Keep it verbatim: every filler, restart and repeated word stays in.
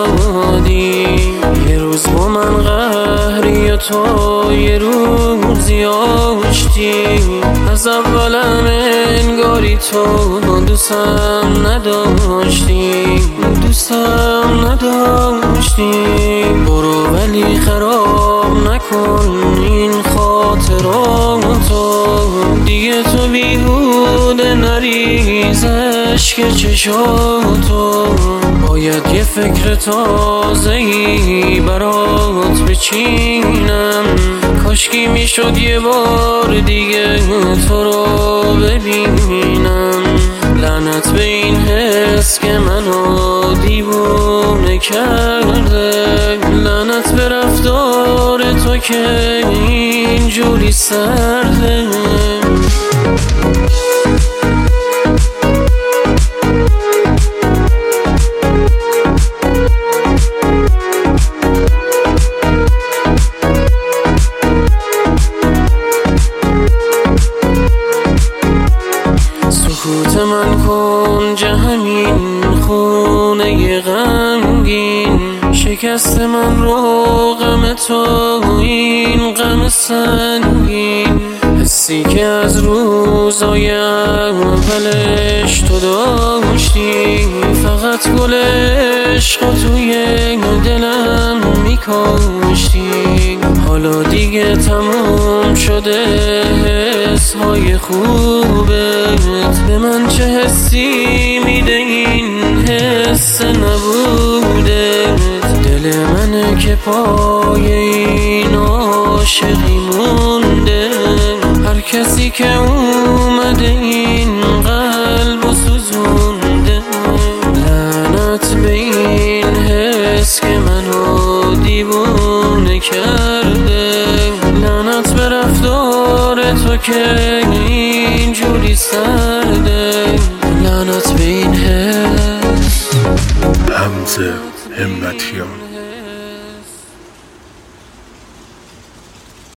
دادی. یه روز با من قهری و تو یه روزی آشتی. از اولم انگاری تو دوستم نداشتی، دوستم نداشتی. برو ولی خراب نکن این خاطراتو، دیگه تو بیهوده نریز اشک چشاتو. باید یه فکر تازه‌ای برات بچینم، کاشکی میشد یه بار دیگه تو رو ببینم. لعنت به این حس که منو دیوونه کرده، لعنت به رفتار تو که اینجوری سرده. سکوت من کن همین خونه غمگین، شکست من رو غم تو این غم سنگین. حسی که از روزای اولش تو داشتی، فقط گل عشق توی دلم میکاشتی. حالا دیگه تموم شده حسهای خوبت، به من چه حسی میده این حس نبوده. دل منه که پای این عاشقی مونده، هر کسی که اومده این قلب و سوزونده. لعنت به این حس که منو دیوونه کرده، لعنت به رفتار تو که اینجوری سرده، لعنت به این حس. حمزه همتیان.